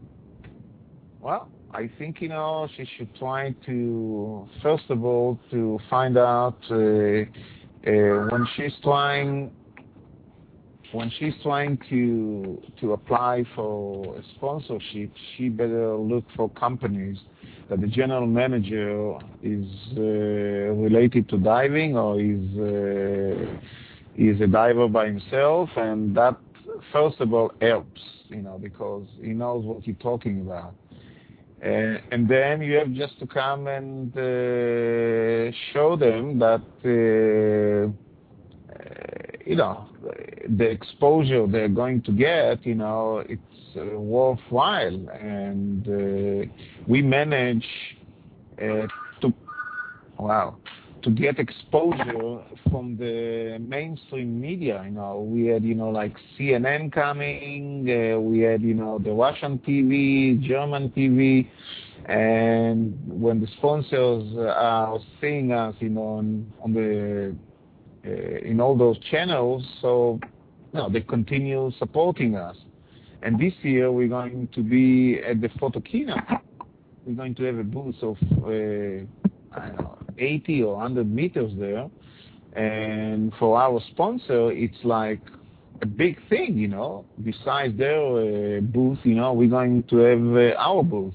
Well, I think, you know, she should try to, first of all, to find out uh, uh, when she's trying, when she's trying to to apply for a sponsorship, she better look for companies that the general manager is uh, related to diving, or is uh, is a diver by himself, and that, first of all, helps, you know, because he knows what you're talking about. Uh, and then you have just to come and uh, show them that, uh, uh, you know, the exposure they're going to get, you know, it's uh, worthwhile. And uh, we manage uh, to, wow, to get exposure from the mainstream media. You know, we had, you know, like C N N coming, uh, we had, you know, the Russian T V, German T V, and when the sponsors are seeing us, you know, on, on the, uh, in all those channels, so, you know, they continue supporting us. And this year we're going to be at the Photokina. We're going to have a booth of, uh, I don't know, eighty or one hundred meters there, and for our sponsor it's like a big thing, you know. Besides their uh, booth, you know, we're going to have uh, our booth,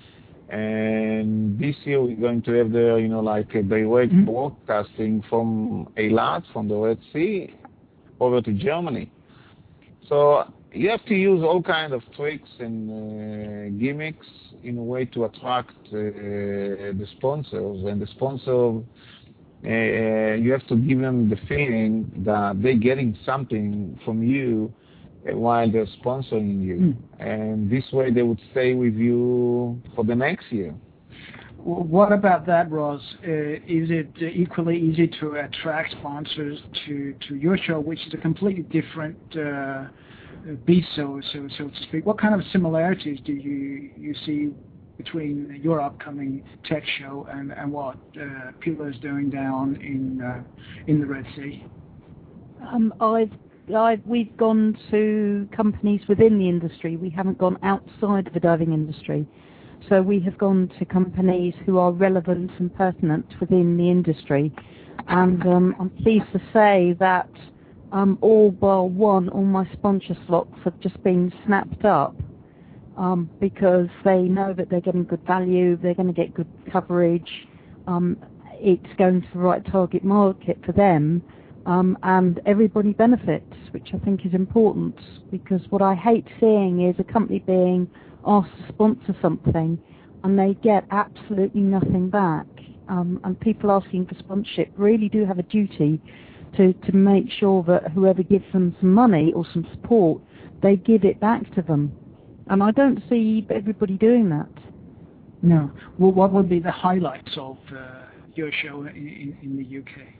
and this year we're going to have there, you know, like a direct mm-hmm. broadcasting from Eilat, from the Red Sea, over to Germany. So you have to use all kinds of tricks and uh, gimmicks in a way to attract uh, the sponsors. And the sponsor, uh, you have to give them the feeling that they're getting something from you uh, while they're sponsoring you. Mm. And this way they would stay with you for the next year. What about that, Roz? Uh, is it uh, equally easy to attract sponsors to, to your show, which is a completely different uh, beast, so, so so to speak? What kind of similarities do you you see between your upcoming tech show and, and what uh, Pilo is doing down in uh, in the Red Sea? Um, I've, I've we've gone to companies within the industry. We haven't gone outside of the diving industry. So we have gone to companies who are relevant and pertinent within the industry. And um, I'm pleased to say that um, all bar one, all my sponsor slots have just been snapped up um, because they know that they're getting good value, they're going to get good coverage, um, it's going to the right target market for them, Um, and everybody benefits, which I think is important, because what I hate seeing is a company being asked to sponsor something and they get absolutely nothing back. Um, and people asking for sponsorship really do have a duty to, to make sure that whoever gives them some money or some support, they give it back to them. And I don't see everybody doing that. No. Well, what would be the highlights of uh, your show in, in, in the U K?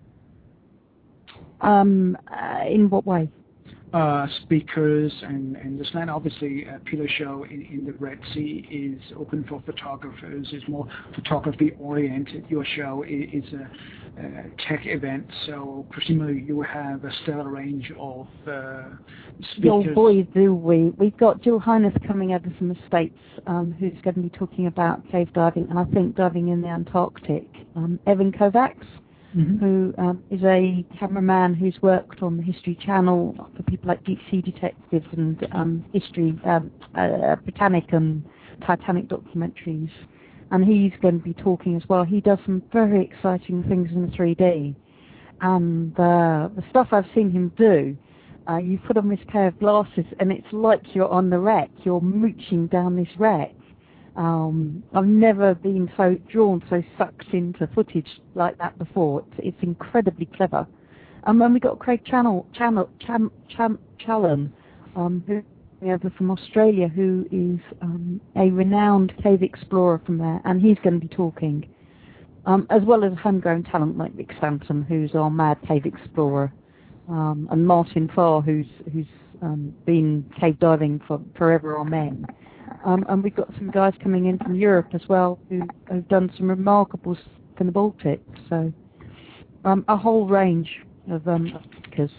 Um, uh, in what way? Uh, speakers and, and this land. Obviously, a Peter show in, in the Red Sea is open for photographers. It's more photography oriented. Your show is, is a, a tech event, so presumably you have a stellar range of uh, speakers. Oh boy, do we! We've got Jill Heinous coming over from the States, um, who's going to be talking about cave diving, and I think diving in the Antarctic. Um, Evan Kovacs. Mm-hmm. who um, is a cameraman who's worked on the History Channel for people like Deep Sea Detectives and um, History, um, uh, Britannic and Titanic documentaries. And he's going to be talking as well. He does some very exciting things in three D. And uh, the stuff I've seen him do, uh, you put on this pair of glasses and it's like you're on the wreck. You're mooching down this wreck. Um, I've never been so drawn, so sucked into footage like that before. It's, it's incredibly clever. And then we got Craig Channel, Channel, Cham, Cham, Challen, um, who over from Australia, who is um, a renowned cave explorer from there, and he's going to be talking, um, as well as homegrown talent like Rick Stanton, who's our mad cave explorer, um, and Martin Farr, who's who's um, been cave diving for forever on men. Um, and we've got some guys coming in from Europe as well who have done some remarkable stuff in the Baltic. So um, a whole range of um, speakers.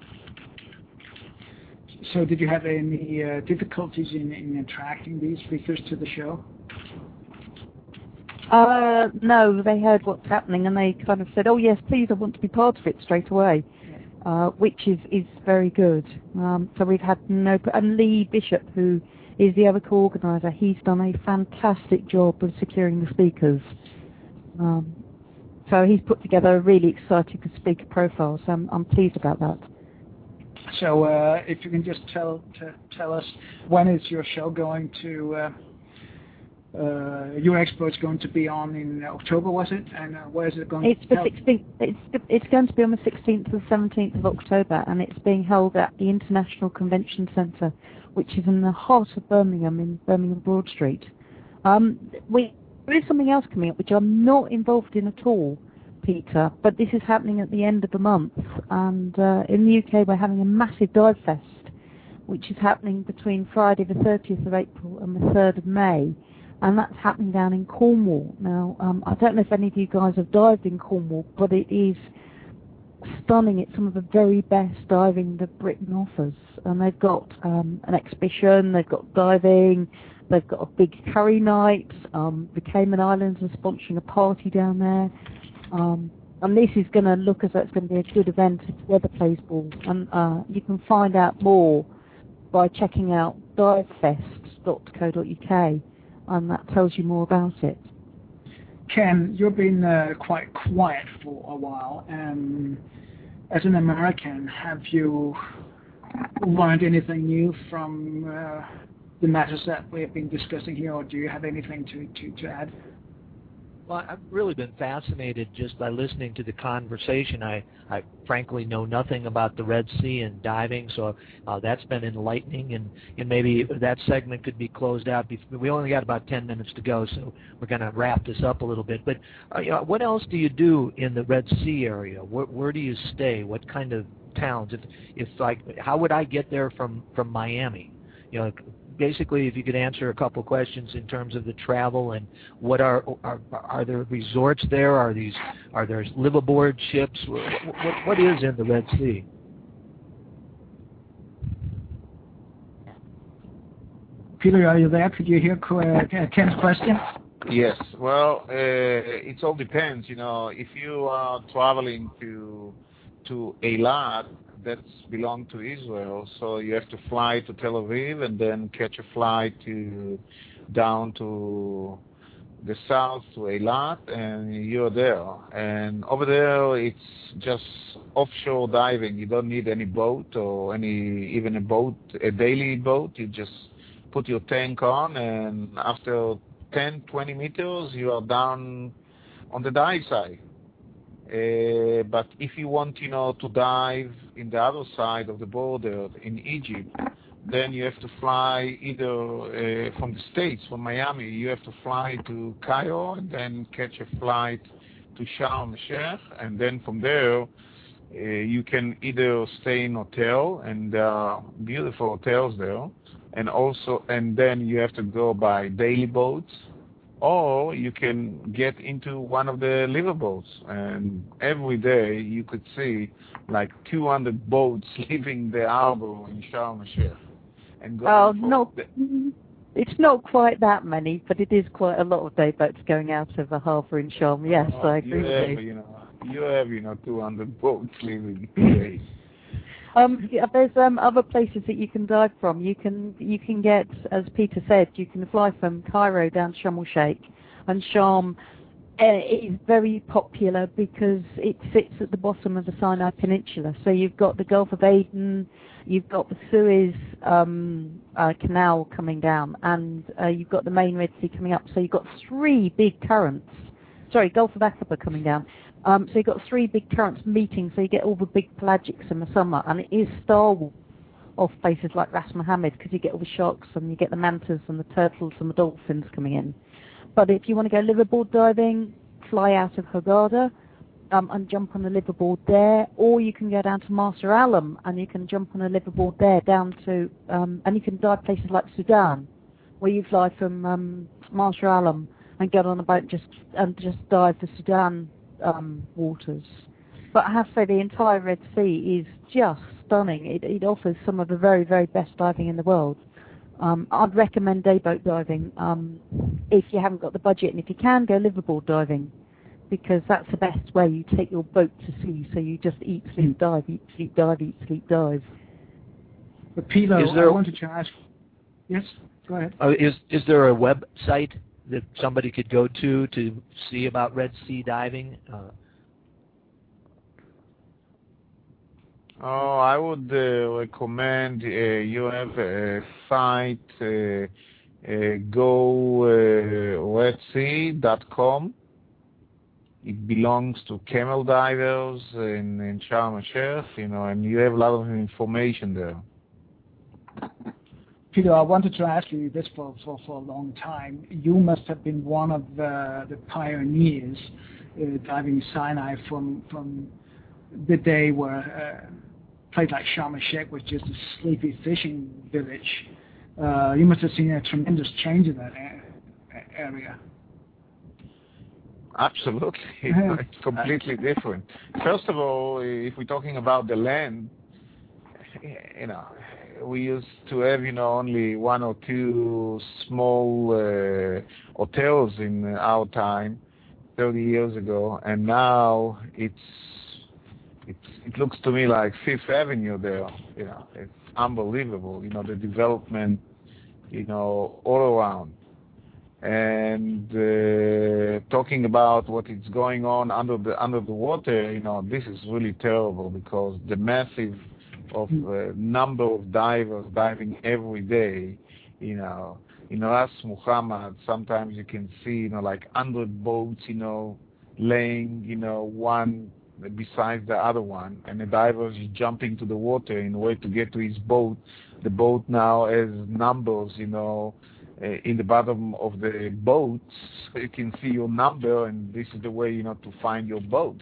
So did you have any uh, difficulties in, in attracting these speakers to the show? Uh, no, they heard what's happening and they kind of said, oh yes, please, I want to be part of it straight away, uh, which is, is very good. Um, so we've had no... And Lee Bishop, who is the other co-organiser, he's done a fantastic job of securing the speakers. Um, so he's put together a really exciting speaker profile, so I'm, I'm pleased about that. So uh, if you can just tell to tell us, when is your show going to, uh, uh, your expert's going to be on in October, was it? And uh, where is it going it's to the help? sixteenth, it's, it's going to be on the sixteenth and seventeenth of October, and it's being held at the International Convention Centre, which is in the heart of Birmingham, in Birmingham Broad Street. Um, we, there is something else coming up, which I'm not involved in at all, Peter, but this is happening at the end of the month. And uh, in the U K, we're having a massive dive fest, which is happening between Friday the thirtieth of April and the third of May. And that's happening down in Cornwall. Now, um, I don't know if any of you guys have dived in Cornwall, but it is stunning. It's some of the very best diving that Britain offers. And they've got um, an exhibition, they've got diving, they've got a big curry night. Um, the Cayman Islands are sponsoring a party down there. Um, and this is going to look as though it's going to be a good event if the weather plays ball. And uh, you can find out more by checking out divefest dot co dot U K, and that tells you more about it. Ken, you've been uh, quite quiet for a while. Um, as an American, have you learned anything new from uh, the matters that we have been discussing here, or do you have anything to, to, to add? Well, I've really been fascinated just by listening to the conversation. I, I frankly know nothing about the Red Sea and diving, so uh, that's been enlightening, and, and maybe that segment could be closed out. Before, we only got about ten minutes to go, so we're going to wrap this up a little bit. But uh, you know, what else do you do in the Red Sea area? Where, where do you stay? What kind of towns? If, if like, how would I get there from, from Miami? You know, basically, if you could answer a couple questions in terms of the travel and what are are, are there resorts there? Are these are there live-aboard ships? What, what, what is in the Red Sea? Peter, are you there? Could you hear uh, Ken's question? Yes. Well, uh, it all depends. You know, if you are traveling to to Eilat, that's belong to Israel, so you have to fly to Tel Aviv and then catch a flight to down to the south to Eilat, and you're there. And over there, it's just offshore diving. You don't need any boat or any even a boat, a daily boat. You just put your tank on, and after ten, twenty meters, you are down on the dive side. Uh, but if you want, you know, to dive in the other side of the border in Egypt, then you have to fly either uh, from the States, from Miami, you have to fly to Cairo and then catch a flight to Sharm el-Sheikh, and then from there uh, you can either stay in hotel, and there are beautiful hotels there, and also, and then you have to go by daily boats, or you can get into one of the liver boats, and every day you could see like two hundred boats leaving the harbor in Sharm el-Sheikh. And oh, no, it's not quite that many, but it is quite a lot of day boats going out of the harbour in Sharm. Yes, oh, I agree you with have, you. you know, you have, you know, two hundred boats leaving today. Um, yeah, there's um, other places that you can dive from. You can you can get, as Peter said, you can fly from Cairo down to Sharm el-Sheikh, and Sharm uh, is very popular because it sits at the bottom of the Sinai Peninsula. So you've got the Gulf of Aden, you've got the Suez um, uh, Canal coming down, and uh, you've got the main Red Sea coming up. So you've got three big currents. Sorry, Gulf of Aqaba coming down. Um, so you've got three big currents meeting, so you get all the big pelagics in the summer, and it is Star Wars off places like Ras Mohammed, because you get all the sharks and you get the mantas and the turtles and the dolphins coming in. But if you want to go liverboard diving, fly out of Hurghada um, and jump on a liverboard there, or you can go down to Marsa Alam and you can jump on a liverboard there down to, um, and you can dive places like Sudan, where you fly from um, Marsa Alam and get on a boat just and just dive the Sudan um, waters. But I have to say, the entire Red Sea is just stunning. It, it offers some of the very, very best diving in the world. Um, I'd recommend dayboat diving um, if you haven't got the budget, and if you can, go liverboard diving, because that's the best way. You take your boat to sea, so you just eat, sleep, dive, eat, sleep, dive, eat, sleep, dive. But Pilo, there, I wanted to ask. Yes, go ahead. Uh, is is there a website that somebody could go to to see about Red Sea diving? Uh, Oh, I would uh, recommend uh, you have a site, uh, uh, go red sea dot com. It belongs to camel divers in, in Sharm el-Sheikh, you know, and you have a lot of information there. Peter, I wanted to ask you this for, for, for a long time. You must have been one of the, the pioneers uh, diving Sinai from from the day where uh, a place like Sharm el-Sheikh was just a sleepy fishing village. Uh, you must have seen a tremendous change in that a- area. Absolutely. It's completely different. First of all, if we're talking about the land, you know, we used to have, you know, only one or two small uh, hotels in our time, thirty years ago, and now it's, it's it looks to me like Fifth Avenue there. You know, it's unbelievable. You know, the development, you know, all around. And uh, talking about what is going on under the under the water, you know, this is really terrible, because the massive of uh, number of divers diving every day, you know, in Ras Muhammad, sometimes you can see, you know, like hundred boats, you know, laying, you know, one besides the other one, and the diver is jumping to the water in order to get to his boat. The boat now has numbers, you know, uh, in the bottom of the boat, so you can see your number, and this is the way, you know, to find your boat.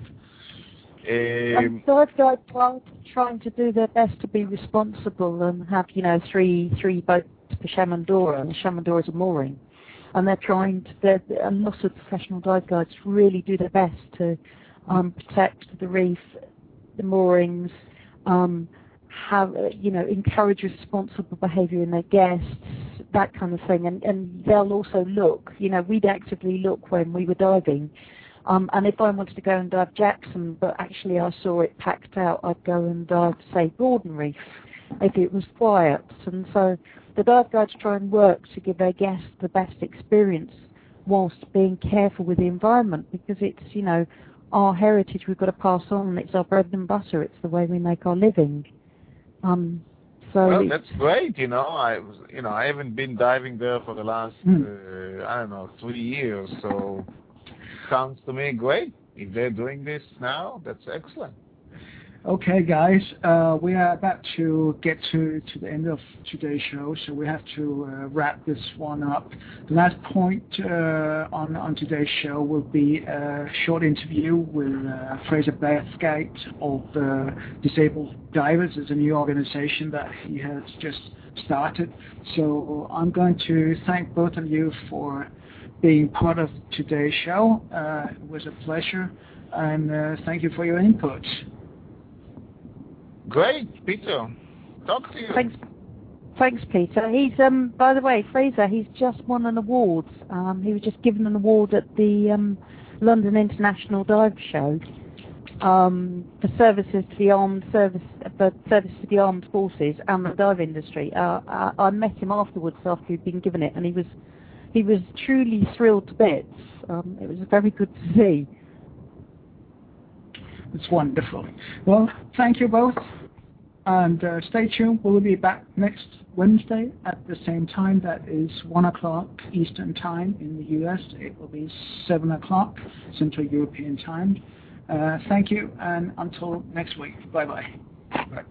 Um, so I've got well, trying to do their best to be responsible and have, you know, three three boats for Shamandora, and Shamandora is a mooring, and they're trying to. They're, and lots of professional dive guides really do their best to um, protect the reef, the moorings, um, have you know, encourage responsible behaviour in their guests, that kind of thing, and and they'll also look. You know, we'd actively look when we were diving. Um, and if I wanted to go and dive Jackson, but actually I saw it packed out, I'd go and dive, say, Gordon Reef, if it was quiet. And so the dive guides try and work to give their guests the best experience whilst being careful with the environment, because it's, you know, our heritage we've got to pass on. It's our bread and butter. It's the way we make our living. Um, so well, that's great. You know, I was, you know, I haven't been diving there for the last, mm. uh, I don't know, three years. So sounds to me great. If they're doing this now, that's excellent. Okay, guys, uh, we are about to get to, to the end of today's show, so we have to uh, wrap this one up. The last point uh, on, on today's show will be a short interview with uh, Fraser Bathgate of uh, Disabled Divers. It's a new organization that he has just started. So I'm going to thank both of you for being part of today's show. Uh, it was a pleasure, and uh, thank you for your input. Great, Peter. Talk to you. Thanks, thanks, Peter. He's um. By the way, Fraser, he's just won an award. Um, he was just given an award at the um, London International Dive Show um, for services to the armed service, for service to the armed forces and the dive industry. Uh, I, I met him afterwards after he'd been given it, and he was he was truly thrilled to bits. Um, it was very good to see. It's wonderful. Well, thank you both. And uh, stay tuned. We'll be back next Wednesday at the same time. That is one o'clock Eastern Time in the U S. It will be seven o'clock Central European Time. Uh, thank you, and until next week. Bye-bye. Bye.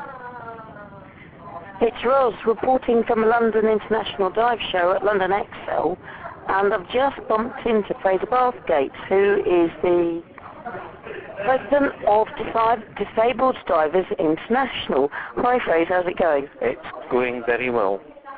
It's Ros reporting from the London International Dive Show at London Excel, and I've just bumped into Fraser Bathgate, who is the President of Disabled Divers International. Hi Fraser, how's it going? It's going very well.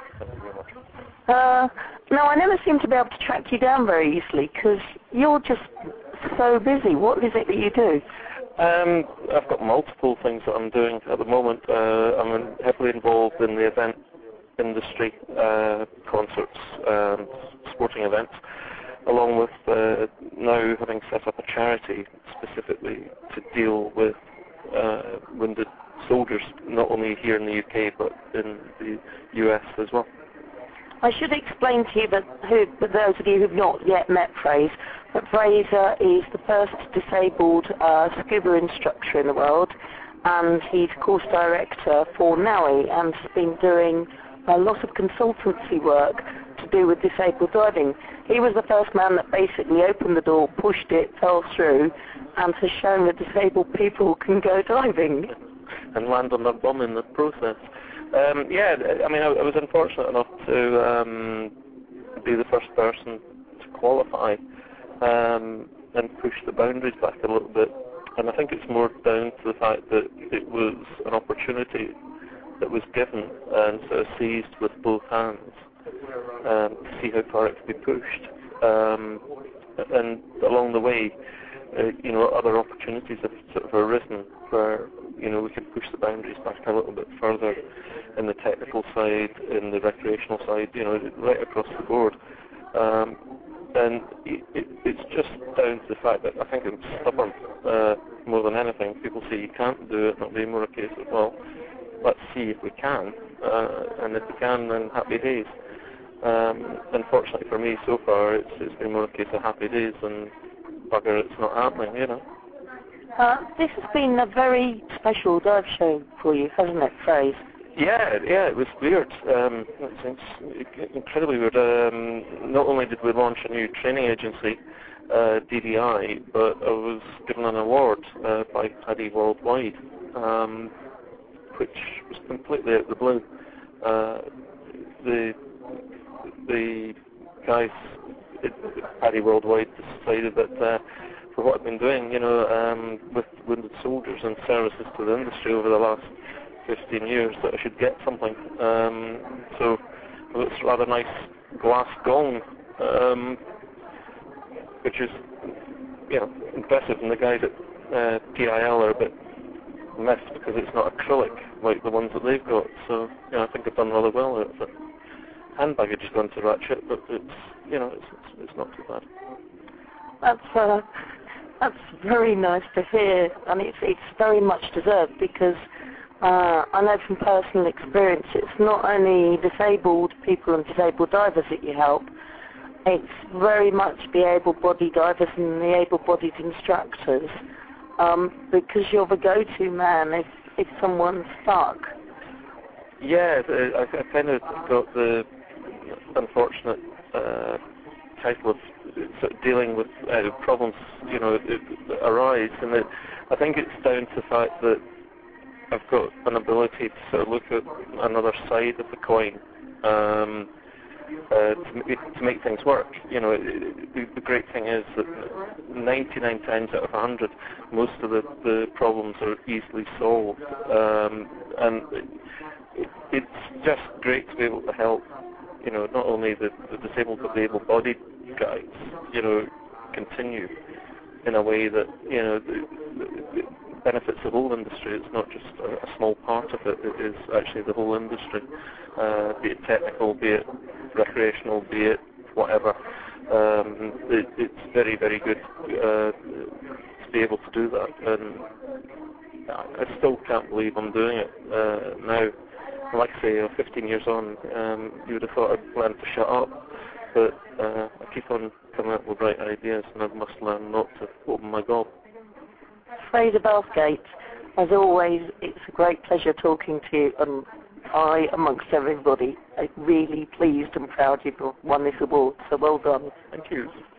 Uh, now, I never seem to be able to track you down very easily because you're just so busy. What is it that you do? Um, I've got multiple things that I'm doing at the moment. Uh, I'm heavily involved in the event industry, uh, concerts and sporting events, along with uh, now having set up a charity specifically to deal with uh, wounded soldiers, not only here in the U K but in the U S as well. I should explain to you that, who, for those of you who've not yet met Fraser, that Fraser is the first disabled uh, scuba instructor in the world, and he's course director for NAUI and has been doing a lot of consultancy work to do with disabled diving. He was the first man that basically opened the door, pushed it, fell through, and has shown that disabled people can go diving. And land on their bum in the process. Um, yeah, I mean, I, I was unfortunate enough to um, be the first person to qualify um, and push the boundaries back a little bit. And I think it's more down to the fact that it was an opportunity that was given and sort of seized with both hands um, to see how far it could be pushed. Um, and along the way, uh, you know, other opportunities have sort of arisen where, you know, we can push the boundaries back a little bit further in the technical side, in the recreational side, you know, right across the board. Um, and it, it, it's just down to the fact that I think I'm stubborn uh, more than anything. People say you can't do it, not be more a case of, well, let's see if we can, uh, and if we can, then happy days. Um, unfortunately for me, so far, it's, it's been more a case of happy days than bugger, it's not happening, you know. Uh, this has been a very special dive show for you, hasn't it, Fraser? Yeah, yeah, it was weird. Um, it's, it's incredibly weird. Um, not only did we launch a new training agency, uh, D D I, but I was given an award uh, by PADI Worldwide, um, which was completely out of the blue. Uh, the the guys at PADI Worldwide decided that uh, for what I've been doing, you know, um, with wounded soldiers and services to the industry over the last fifteen years, that I should get something. Um, so it's a rather nice glass gong, um, which is, you know, impressive. And the guys at uh, P I L are a bit miffed because it's not acrylic like the ones that they've got. So, you know, I think I've done rather well with it. Hand baggage has gone to ratchet, but it's, you know, it's it's, it's not too bad. That's uh, that's very nice to hear, and it's it's very much deserved because uh, I know from personal experience it's not only disabled people and disabled divers that you help. it's very much the able-bodied divers and the able-bodied instructors, um, because you're the go-to man if, if someone's stuck. Yeah, I, I kind of got the unfortunate uh, title of sort of dealing with uh, problems, you know, that arise, and it, I think it's down to the fact that I've got an ability to sort of look at another side of the coin. Um, Uh, to, make, to make things work. You know, it, it, the, the great thing is that ninety-nine times out of one hundred, most of the, the problems are easily solved. Um, and it, it's just great to be able to help, you know, not only the, the disabled but the able-bodied guys, you know, continue in a way that, you know, the, the, it benefits the whole industry. It's not just a, a small part of it, it is actually the whole industry, uh, be it technical, be it recreational, be it whatever. Um, it, it's very, very good uh, to be able to do that, and I still can't believe I'm doing it uh, now. Like I say, fifteen years on, um, you would have thought I'd learned to shut up, but uh, I keep on coming up with right ideas, and I must learn not to open my gob. Fraser Bathgate, as always, it's a great pleasure talking to you, and I, amongst everybody, am really pleased and proud you've won this award, so well done. Thank you.